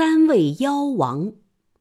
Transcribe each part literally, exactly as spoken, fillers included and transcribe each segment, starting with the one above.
三位妖王。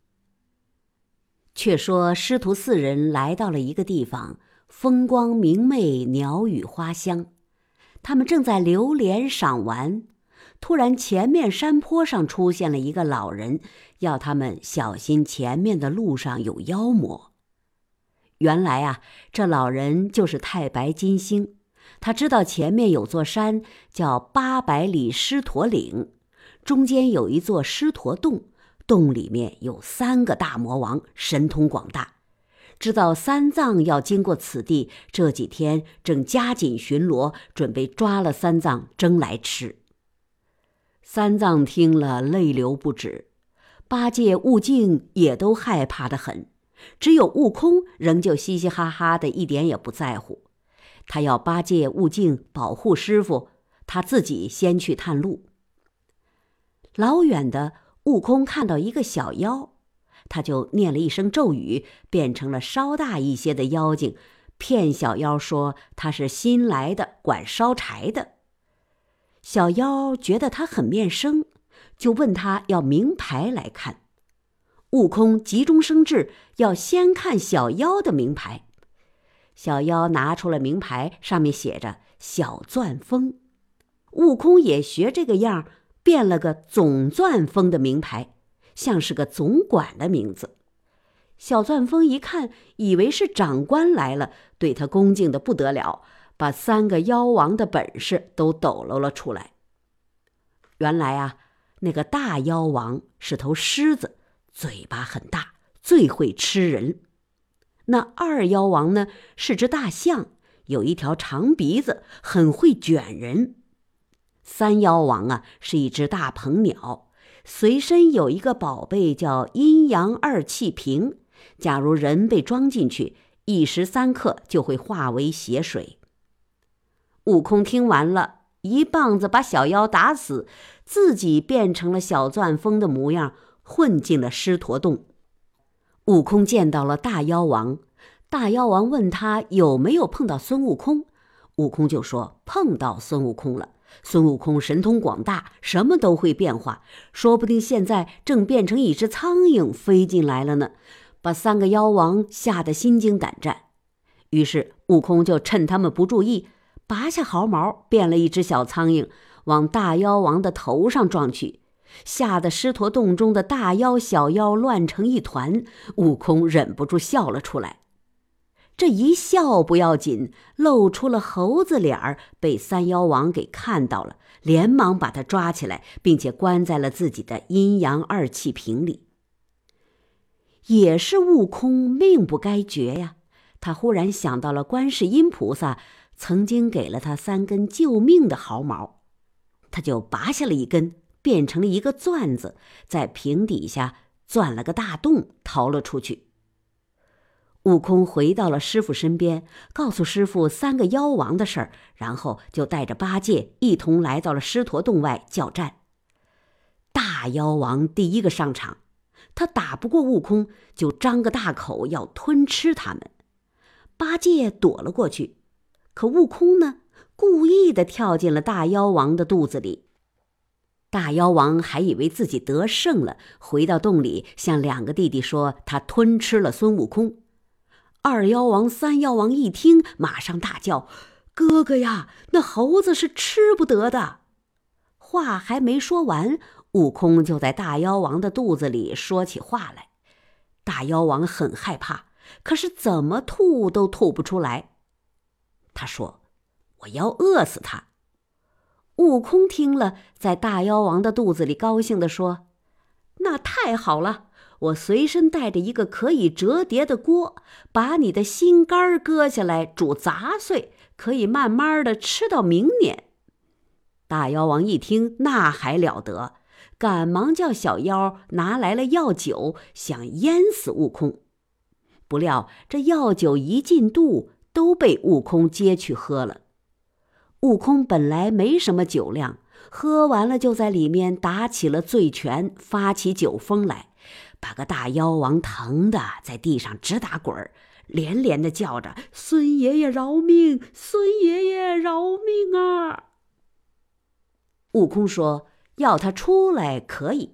却说师徒四人来到了一个地方，风光明媚，鸟语花香。他们正在流连赏玩，突然前面山坡上出现了一个老人，要他们小心前面的路上有妖魔。原来啊，这老人就是太白金星，他知道前面有座山叫八百里狮驼岭，中间有一座狮驼洞，洞里面有三个大魔王，神通广大，知道三藏要经过此地，这几天正加紧巡逻，准备抓了三藏蒸来吃。三藏听了泪流不止，八戒、悟净也都害怕得很，只有悟空仍旧嘻嘻哈哈的，一点也不在乎。他要八戒、悟净保护师傅，他自己先去探路。老远的悟空看到一个小妖，他就念了一声咒语，变成了稍大一些的妖精，骗小妖说他是新来的，管烧柴的。小妖觉得他很面生，就问他要名牌来看。悟空急中生智，要先看小妖的名牌。小妖拿出了名牌，上面写着小钻风。悟空也学这个样，变了个总钻风的名牌，像是个总管的名字。小钻风一看，以为是长官来了，对他恭敬的不得了，把三个妖王的本事都抖搂了出来。原来啊，那个大妖王是头狮子，嘴巴很大，最会吃人。那二妖王呢，是只大象，有一条长鼻子，很会卷人。三妖王啊，是一只大鹏鸟，随身有一个宝贝叫阴阳二气瓶，假如人被装进去，一时三刻就会化为血水。悟空听完了，一棒子把小妖打死，自己变成了小钻风的模样，混进了狮驼洞。悟空见到了大妖王，大妖王问他有没有碰到孙悟空，悟空就说碰到孙悟空了。孙悟空神通广大，什么都会变化，说不定现在正变成一只苍蝇飞进来了呢，把三个妖王吓得心惊胆战。于是悟空就趁他们不注意，拔下毫毛，变了一只小苍蝇，往大妖王的头上撞去，吓得狮驼洞中的大妖小妖乱成一团。悟空忍不住笑了出来。这一笑不要紧，露出了猴子脸儿，被三妖王给看到了，连忙把他抓起来，并且关在了自己的阴阳二气瓶里。也是悟空命不该绝呀，他忽然想到了观世音菩萨曾经给了他三根救命的毫毛，他就拔下了一根，变成了一个钻子，在瓶底下钻了个大洞，逃了出去。悟空回到了师傅身边，告诉师傅三个妖王的事儿，然后就带着八戒一同来到了狮驼洞外叫战。大妖王第一个上场，他打不过悟空，就张个大口要吞吃他们。八戒躲了过去，可悟空呢，故意的跳进了大妖王的肚子里。大妖王还以为自己得胜了，回到洞里向两个弟弟说他吞吃了孙悟空。二妖王、三妖王一听，马上大叫：哥哥呀，那猴子是吃不得的。话还没说完，悟空就在大妖王的肚子里说起话来。大妖王很害怕，可是怎么吐都吐不出来。他说：我要饿死他。悟空听了，在大妖王的肚子里高兴地说：那太好了，我随身带着一个可以折叠的锅，把你的心肝割下来煮杂碎，可以慢慢的吃到明年。大妖王一听，那还了得，赶忙叫小妖拿来了药酒，想淹死悟空。不料这药酒一进肚，都被悟空接去喝了。悟空本来没什么酒量，喝完了就在里面打起了醉拳，发起酒疯来，把个大妖王疼得在地上直打滚儿，连连的叫着：孙爷爷饶命，孙爷爷饶命啊！悟空说要他出来可以，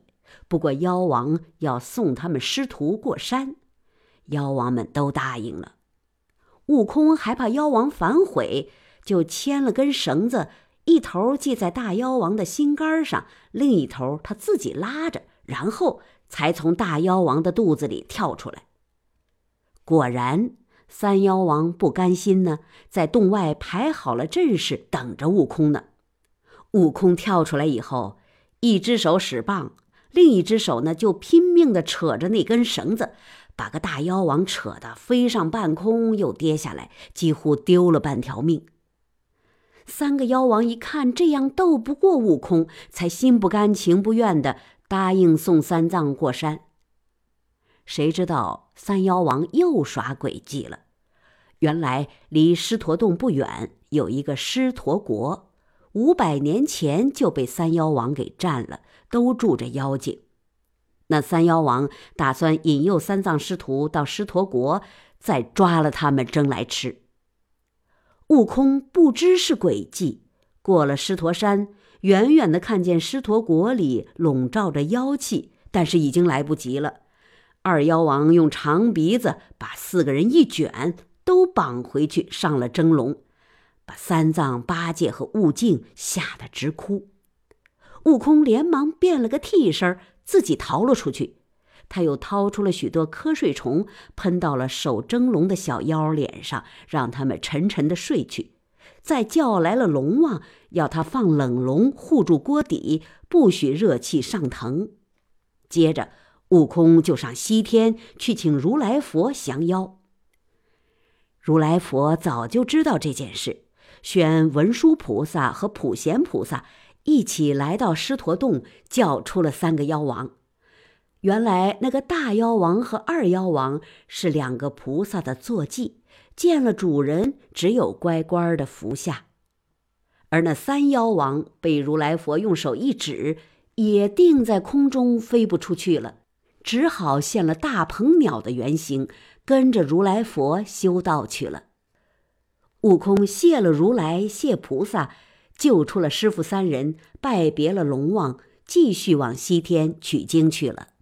不过妖王要送他们师徒过山，妖王们都答应了。悟空还怕妖王反悔，就牵了根绳子，一头系在大妖王的心肝上，另一头他自己拉着，然后才从大妖王的肚子里跳出来。果然，三妖王不甘心呢，在洞外排好了阵势，等着悟空呢。悟空跳出来以后，一只手使棒，另一只手呢就拼命地扯着那根绳子，把个大妖王扯得飞上半空又跌下来，几乎丢了半条命。三个妖王一看这样斗不过悟空，才心不甘情不愿地答应送三藏过山。谁知道三妖王又耍诡计了。原来离狮驼洞不远有一个狮驼国，五百年前就被三妖王给占了，都住着妖精。那三妖王打算引诱三藏师徒到狮驼国，再抓了他们蒸来吃。悟空不知是诡计，过了狮驼山，远远地看见狮驼国里笼罩着妖气，但是已经来不及了。二妖王用长鼻子把四个人一卷，都绑回去上了蒸笼，把三藏、八戒和悟净吓得直哭。悟空连忙变了个替身，自己逃了出去。他又掏出了许多瞌睡虫，喷到了守蒸笼的小妖脸上，让他们沉沉地睡去。再叫来了龙王，要他放冷笼护住锅底，不许热气上腾。接着悟空就上西天去请如来佛降妖。如来佛早就知道这件事，选文殊菩萨和普贤菩萨一起来到狮驼洞，叫出了三个妖王。原来那个大妖王和二妖王是两个菩萨的坐骑，见了主人只有乖乖的服下。而那三妖王被如来佛用手一指，也定在空中飞不出去了，只好现了大鹏鸟的原形，跟着如来佛修道去了。悟空谢了如来，谢菩萨，救出了师父三人，拜别了龙王，继续往西天取经去了。